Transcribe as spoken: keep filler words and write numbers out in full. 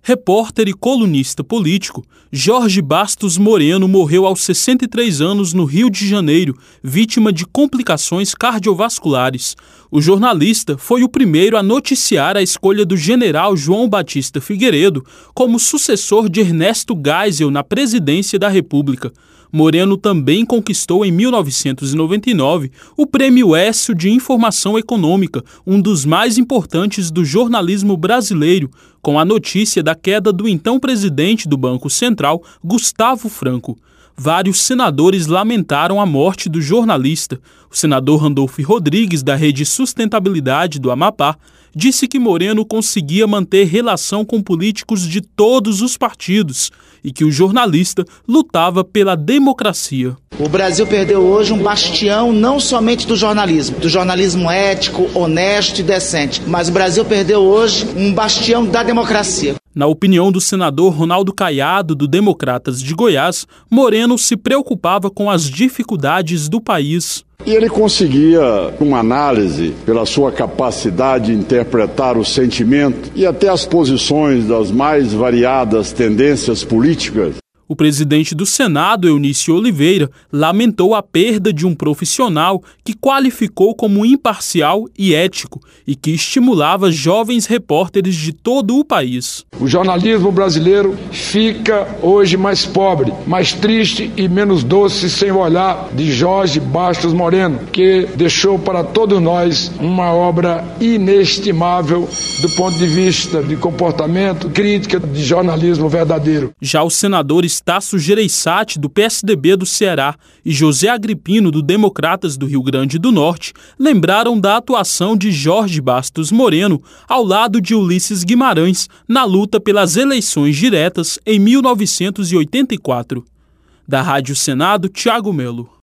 Repórter e colunista político, Jorge Bastos Moreno morreu aos sessenta e três anos no Rio de Janeiro, vítima de complicações cardiovasculares. O jornalista foi o primeiro a noticiar a escolha do general João Batista Figueiredo como sucessor de Ernesto Geisel na presidência da República. Moreno também conquistou em mil novecentos e noventa e nove o Prêmio Écio de Informação Econômica, um dos mais importantes do jornalismo brasileiro, com a notícia da queda do então presidente do Banco Central, Gustavo Franco. Vários senadores lamentaram a morte do jornalista. O senador Randolfo Rodrigues, da Rede Sustentabilidade do Amapá, disse que Moreno conseguia manter relação com políticos de todos os partidos e que o jornalista lutava pela democracia. O Brasil perdeu hoje um bastião não somente do jornalismo, do jornalismo ético, honesto e decente, mas o Brasil perdeu hoje um bastião da democracia. Na opinião do senador Ronaldo Caiado, do Democratas de Goiás, Moreno se preocupava com as dificuldades do país. E ele conseguia, uma análise, pela sua capacidade de interpretar o sentimento e até as posições das mais variadas tendências políticas. O presidente do Senado, Eunício Oliveira, lamentou a perda de um profissional que qualificou como imparcial e ético e que estimulava jovens repórteres de todo o país. O jornalismo brasileiro fica hoje mais pobre, mais triste e menos doce sem o olhar de Jorge Bastos Moreno, que deixou para todos nós uma obra inestimável do ponto de vista de comportamento, crítica de jornalismo verdadeiro. Já os senadores Tasso Gereissati, do P S D B do Ceará, e José Agripino, do Democratas do Rio Grande do Norte, lembraram da atuação de Jorge Bastos Moreno ao lado de Ulisses Guimarães na luta pelas eleições diretas em mil novecentos e oitenta e quatro. Da Rádio Senado, Tiago Melo.